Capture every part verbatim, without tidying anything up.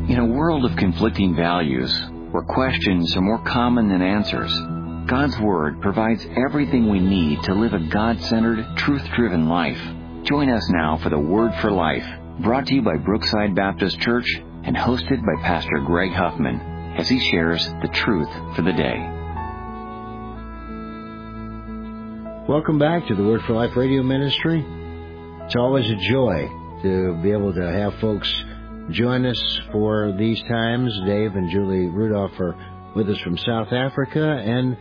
In a world of conflicting values, where questions are more common than answers, God's Word provides everything we need to live a God-centered, truth-driven life. Join us now for the Word for Life, brought to you by Brookside Baptist Church and hosted by Pastor Greg Huffman, as he shares the truth for the day. Welcome back to the Word for Life radio ministry. It's always a joy to be able to have folks join us for these times. Dave and Julie Rudolph are with us from South Africa, and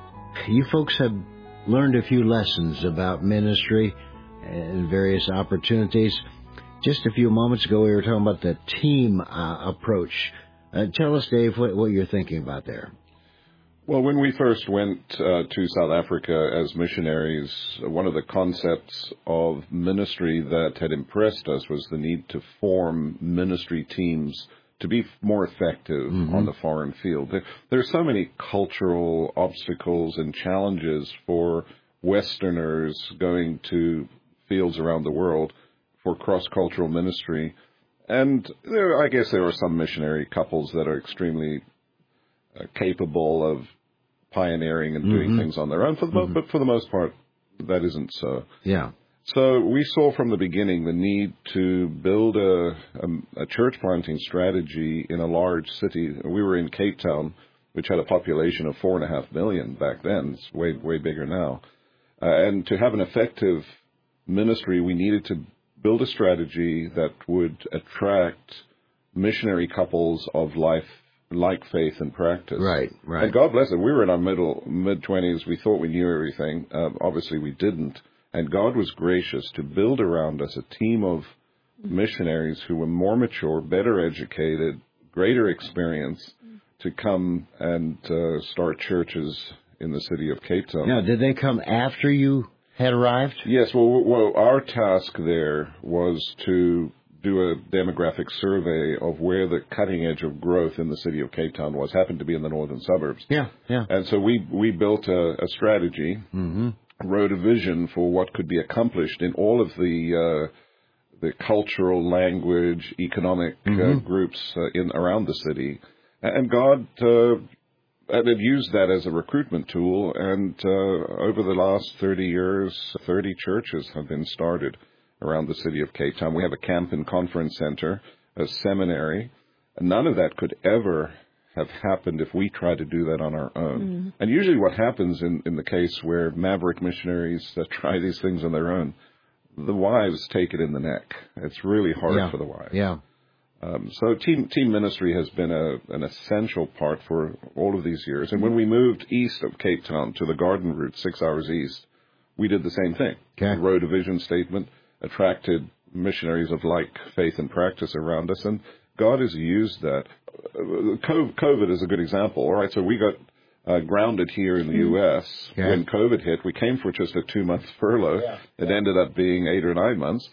you folks have learned a few lessons about ministry and various opportunities. Just a few moments ago, we were talking about the team uh, approach. Uh, tell us, Dave, what, what you're thinking about there. Well, when we first went uh, to South Africa as missionaries, one of the concepts of ministry that had impressed us was the need to form ministry teams to be more effective mm-hmm. on the foreign field. There, there are so many cultural obstacles and challenges for Westerners going to fields around the world for cross-cultural ministry. And there, I guess there are some missionary couples that are extremely uh, capable of pioneering and doing mm-hmm. things on their own, for the, mm-hmm. but for the most part, that isn't so. Yeah. So we saw from the beginning the need to build a, a, a church planting strategy in a large city. We were in Cape Town, which had a population of four and a half million back then. It's way, way bigger now. Uh, and to have an effective ministry, we needed to build a strategy that would attract missionary couples of life, like faith and practice. Right, right. And God bless them. We were in our middle, mid-twenties. We thought we knew everything. Um, obviously, we didn't. And God was gracious to build around us a team of missionaries who were more mature, better educated, greater experience to come and uh, start churches in the city of Cape Town. Now, did they come after you had arrived? Yes. Well, well, our task there was to do a demographic survey of where the cutting edge of growth in the city of Cape Town was. Happened to be in the northern suburbs. Yeah, yeah. And so we we built a, a strategy, mm-hmm. wrote a vision for what could be accomplished in all of the uh, the cultural, language, economic mm-hmm. uh, groups uh, in around the city, and God. Uh, And had used that as a recruitment tool, and uh, over the last thirty years, thirty churches have been started around the city of Cape Town. We have a camp and conference center, a seminary. None of that could ever have happened if we tried to do that on our own. Mm. And usually what happens in, in the case where maverick missionaries uh, try these things on their own, the wives take it in the neck. It's really hard yeah. for the wives. Yeah. Um, so team team ministry has been a, an essential part for all of these years. And when we moved east of Cape Town to the Garden Route, six hours east, we did the same thing. Okay. We wrote a vision statement, attracted missionaries of like faith and practice around us, and God has used that. COVID is a good example. All right, so we got uh, grounded here in the U S Okay. when COVID hit. We came for just a two-month furlough. Yeah. It yeah. ended up being eight or nine months.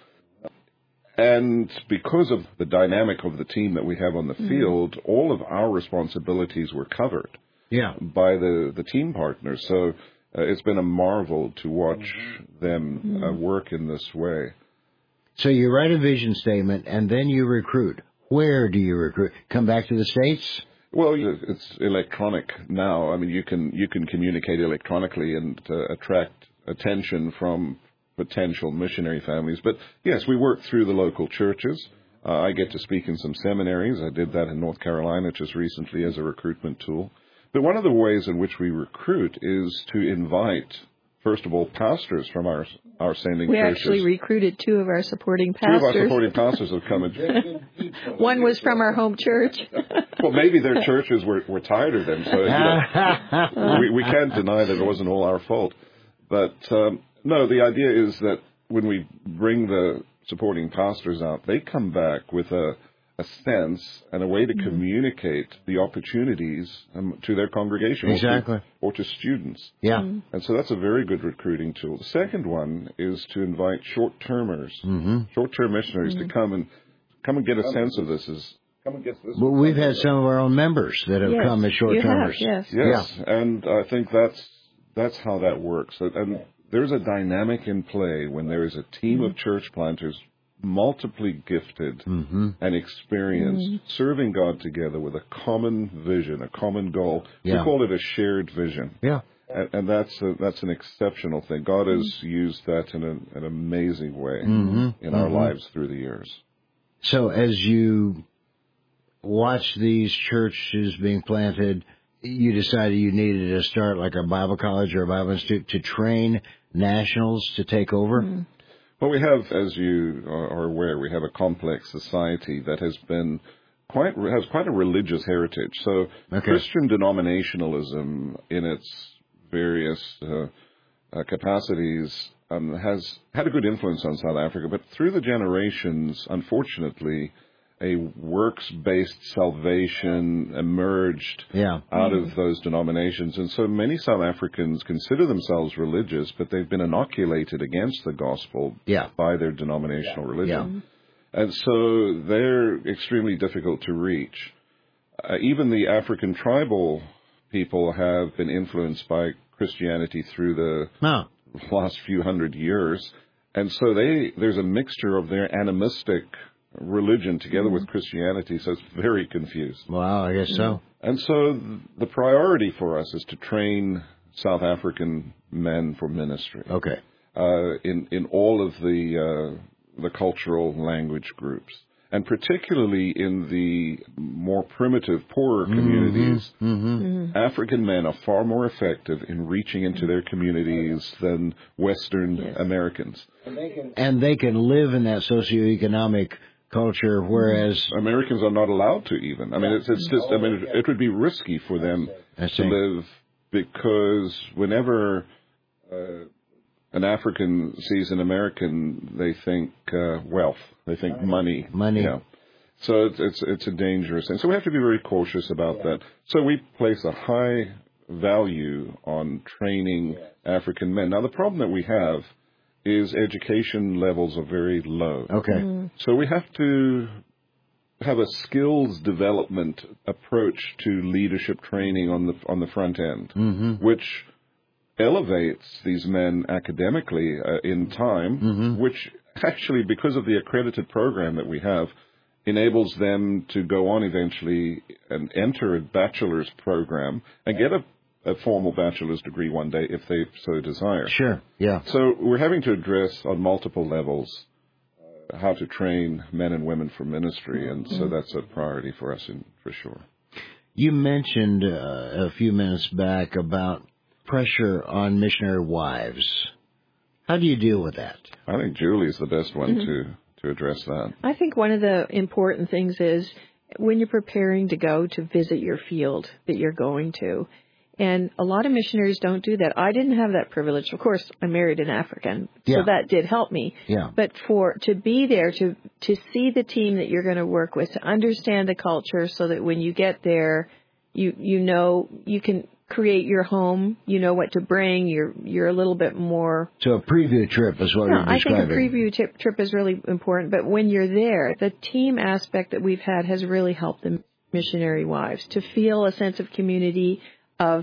And because of the dynamic of the team that we have on the mm-hmm. field, all of our responsibilities were covered yeah. by the, the team partners. So uh, it's been a marvel to watch mm-hmm. them mm-hmm. uh, work in this way. So you write a vision statement, and then you recruit. Where do you recruit? Come back to the States? Well, it's electronic now. I mean, you can you can communicate electronically and uh, attract attention from potential missionary families. But yes, we work through the local churches. Uh, I get to speak in some seminaries. I did that in North Carolina just recently as a recruitment tool. But one of the ways in which we recruit is to invite, first of all, pastors from our our sending we churches. We actually recruited two of our supporting pastors. Two of our supporting pastors have come in. One was from our home church. Well, maybe their churches were, were tired of them, so you know, we, we can't deny that it wasn't all our fault. But um, no, the idea is that when we bring the supporting pastors out, they come back with a, a sense and a way to mm-hmm. communicate the opportunities um, to their congregation exactly. or, to, or to students. Yeah. Mm-hmm. And so that's a very good recruiting tool. The second one is to invite short-termers, mm-hmm. short-term missionaries mm-hmm. to come and come and get a sense of this. As, come and get this. Well, we've had some of our own members that have yes, come as short-termers. Yes. Yes, yeah. And I think that's that's how that works. And there's a dynamic in play when there is a team mm-hmm. of church planters multiply gifted mm-hmm. and experienced, Mm-hmm. serving God together with a common vision, a common goal. Yeah. We call it a shared vision. Yeah. And, and that's a, that's an exceptional thing. God has used that in a, an amazing way mm-hmm. in our mm-hmm. lives through the years. So as you watch these churches being planted, you decided you needed to start like a Bible college or a Bible institute to train nationals to take over? Mm-hmm. Well, we have, as you are aware, we have a complex society that has been quite has quite a religious heritage. So Okay. Christian denominationalism in its various uh, uh, capacities um, has had a good influence on South Africa, but through the generations, unfortunately, a works-based salvation emerged Yeah. out of those denominations. And so many South Africans consider themselves religious, but they've been inoculated against the gospel Yeah. by their denominational religion. Yeah. And so they're extremely difficult to reach. Uh, even the African tribal people have been influenced by Christianity through the No. last few hundred years. And so they there's a mixture of their animistic religion together with Christianity, so it's very confused. Wow, I guess so. And so the priority for us is to train South African men for ministry Okay. uh, in in all of the uh, the cultural language groups, and particularly in the more primitive, poorer communities. Mm-hmm. Mm-hmm. African men are far more effective in reaching into their communities than Western Yes. Americans. And they can live in that socioeconomic culture, whereas Americans are not allowed to even. I mean, it's, it's just, I mean, it, it would be risky for them I to see. live, because whenever uh, an African sees an American, they think uh, wealth, they think money. Money. Yeah. So it's, it's it's a dangerous thing. So we have to be very cautious about that. So we place a high value on training African men. Now, the problem that we have is education levels are very low. okay. So we have to have a skills development approach to leadership training on the on the front end, Mm-hmm. which elevates these men academically uh, in time, Mm-hmm. which actually, because of the accredited program that we have, enables them to go on eventually and enter a bachelor's program and get a, a formal bachelor's degree one day if they so desire. Sure. Yeah. So we're having to address on multiple levels uh, how to train men and women for ministry, and so that's a priority for us, in, for sure. You mentioned uh, a few minutes back about pressure on missionary wives. How do you deal with that? I think Julie's the best one to, to address that. I think one of the important things is when you're preparing to go to visit your field that you're going to. And a lot of missionaries don't do that. I didn't have that privilege. Of course, I married an African, Yeah. so that did help me. Yeah. But for to be there, to to see the team that you're going to work with, to understand the culture, so that when you get there, you you know you can create your home. You know what to bring. You're you're a little bit more. So a preview trip is what No, you're I think a describing. preview trip, trip is really important. But when you're there, the team aspect that we've had has really helped the missionary wives to feel a sense of community, of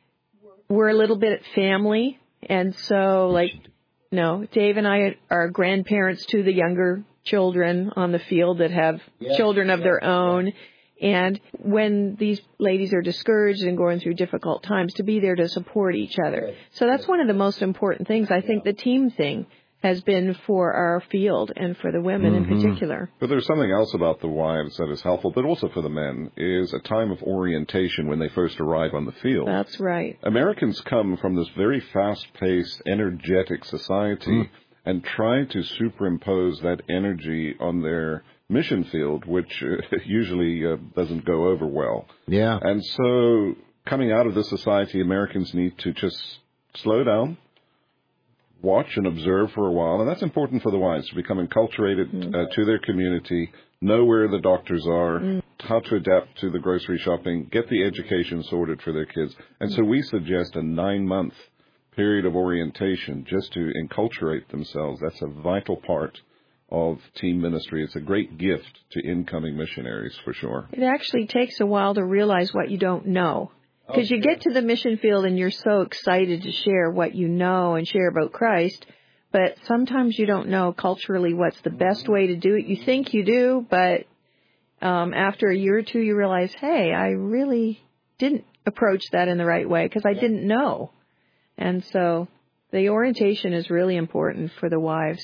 we're a little bit family. And so, like, you know, Dave and I are grandparents to the younger children on the field that have children of their own. And when these ladies are discouraged and going through difficult times, to be there to support each other. So that's one of the most important things. I think the team thing has been for our field and for the women Mm-hmm. in particular. But there's something else about the wives that is helpful, but also for the men, is a time of orientation when they first arrive on the field. That's right. Americans come from this very fast-paced, energetic society Mm. and try to superimpose that energy on their mission field, which uh, usually uh, doesn't go over well. Yeah. And so coming out of this society, Americans need to just slow down, watch and observe for a while. And that's important for the wives, to become enculturated Mm. uh, to their community, know where the doctors are, Mm. how to adapt to the grocery shopping, get the education sorted for their kids. And so we suggest a nine-month period of orientation just to enculturate themselves. That's a vital part of team ministry. It's a great gift to incoming missionaries, for sure. It actually takes a while to realize what you don't know. Because you get to the mission field and you're so excited to share what you know and share about Christ. but sometimes you don't know culturally what's the best way to do it. You think you do, but um, after a year or two, you realize, hey, I really didn't approach that in the right way because I didn't know. And so the orientation is really important for the wives.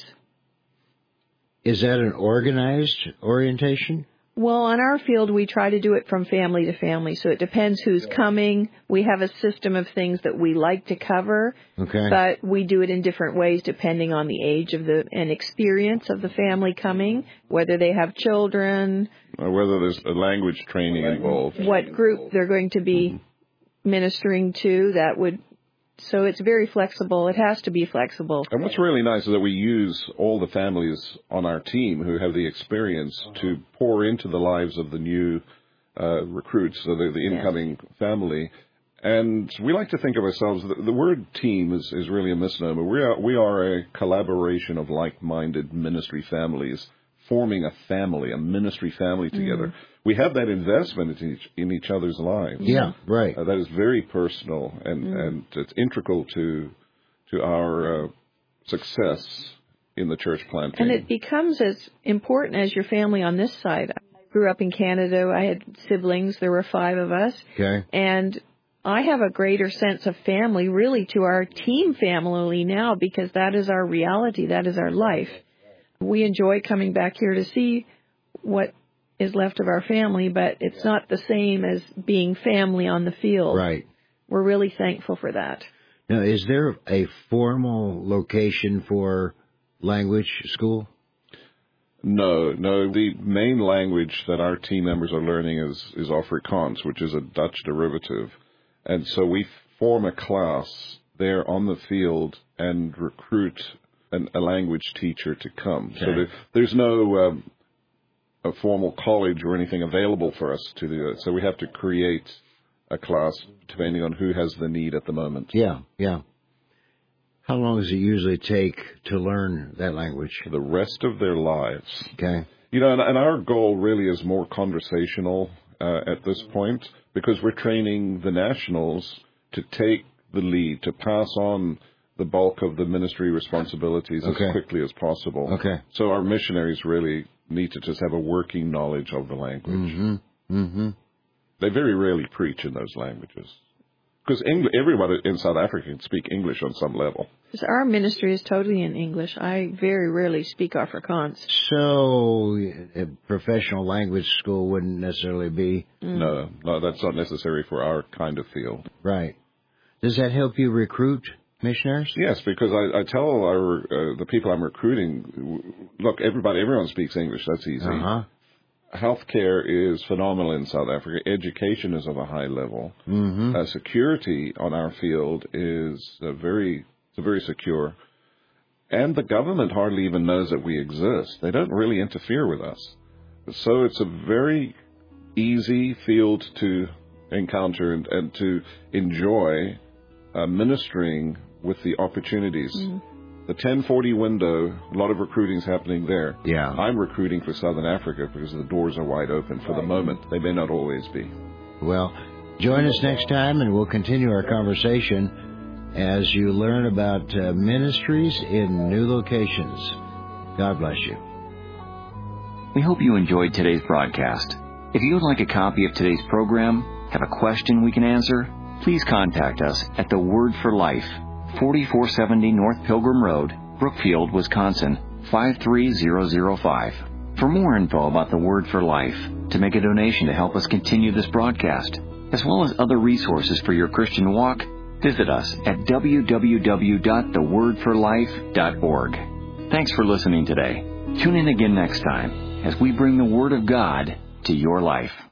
Is that an organized orientation? Well, on our field, we try to do it from family to family, so it depends who's coming. We have a system of things that we like to cover, okay. but we do it in different ways depending on the age of the and experience of the family coming, whether they have children, or whether there's a language training involved, what group they're going to be ministering to. That would So it's very flexible. It has to be flexible. And what's really nice is that we use all the families on our team who have the experience to pour into the lives of the new uh, recruits, so the, the incoming yes. family. And we like to think of ourselves, the, the word team is, is really a misnomer. We are, we are a collaboration of like-minded ministry families, forming a family, a ministry family together. Mm. We have that investment in each, in each other's lives. Yeah, right. Uh, that is very personal, and, mm. and it's integral to to our uh, success in the church planting. And it becomes as important as your family on this side. I grew up in Canada. I had siblings. There were five of us. Okay. And I have a greater sense of family, really, to our team family now, because that is our reality. That is our life. We enjoy coming back here to see what is left of our family, but it's not the same as being family on the field. Right. We're really thankful for that. Now, is there a formal location for language school? No, no. The main language that our team members are learning is, is Afrikaans, which is a Dutch derivative. And so we form a class there on the field and recruit an, a language teacher to come. Okay. So there, there's no um, a formal college or anything available for us to do it. So we have to create a class depending on who has the need at the moment. Yeah, yeah. How long does it usually take to learn that language? For the rest of their lives. Okay. You know, and, and our goal really is more conversational uh, at this point, because we're training the nationals to take the lead, to pass on the bulk of the ministry responsibilities okay. as quickly as possible. Okay. So our missionaries really need to just have a working knowledge of the language. Mm-hmm. Mm-hmm. They very rarely preach in those languages, because Eng- everybody in South Africa can speak English on some level. Because our ministry is totally in English. I very rarely speak Afrikaans. So a professional language school wouldn't necessarily be... Mm. No, no, that's not necessary for our kind of field. Right. Does that help you recruit missionaries? Yes, because I, I tell our uh, the people I'm recruiting, look, everybody, everyone speaks English. That's easy. Uh-huh. Healthcare is phenomenal in South Africa. Education is of a high level. Mm-hmm. Uh, security on our field is uh, very, very secure. And the government hardly even knows that we exist. They don't really interfere with us. So it's a very easy field to encounter and, and to enjoy uh, ministering with the opportunities. Mm. The ten forty window, a lot of recruiting is happening there. Yeah. I'm recruiting for Southern Africa because the doors are wide open for the moment. They may not always be. Well, join us next time and we'll continue our conversation as you learn about uh, ministries in new locations. God bless you. We hope you enjoyed today's broadcast. If you would like a copy of today's program, have a question we can answer, please contact us at The Word for Life, forty-four seventy North Pilgrim Road, Brookfield, Wisconsin, five three zero zero five. For more info about The Word for Life, to make a donation to help us continue this broadcast, as well as other resources for your Christian walk, visit us at w w w dot the word for life dot org. Thanks for listening today. Tune in again next time as we bring the Word of God to your life.